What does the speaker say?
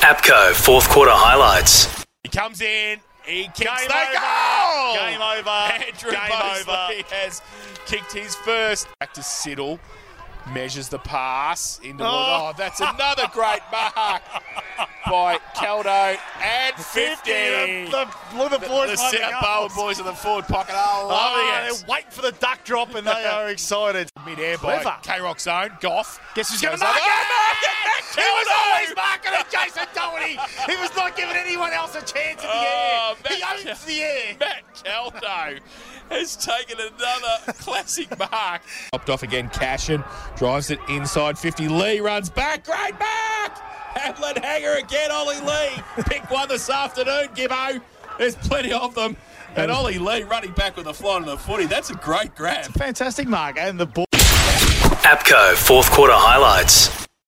APCO fourth quarter highlights. He comes in, he kicks Game the over. goal! Game over. Andrew Game Mosley over. has kicked his first. Back to Siddle, measures the pass into Oh. that's another great mark by Caldo and 50. The boys The love the South Bowen goals. boys in the forward pocket are loving They're it. waiting for the duck drop and they are excited. Mid-air by Clever. K-Rock's own. Goff. Guess who's going to goes mark up. it? Oh, He was Caldo! always marking it, Jason Doherty. He was not giving anyone else a chance in the Oh, air. He Matt owns the air. Matt Caldo has taken another classic mark. Popped off again, Cashin drives it inside 50. Lee runs back, great mark! Hamlin Hanger again, Ollie Lee. Pick one this afternoon, Gibbo. There's plenty of them. And Ollie Lee running back with a fly on the footy. That's a great grab. Fantastic mark. And the ball. APCO fourth quarter highlights.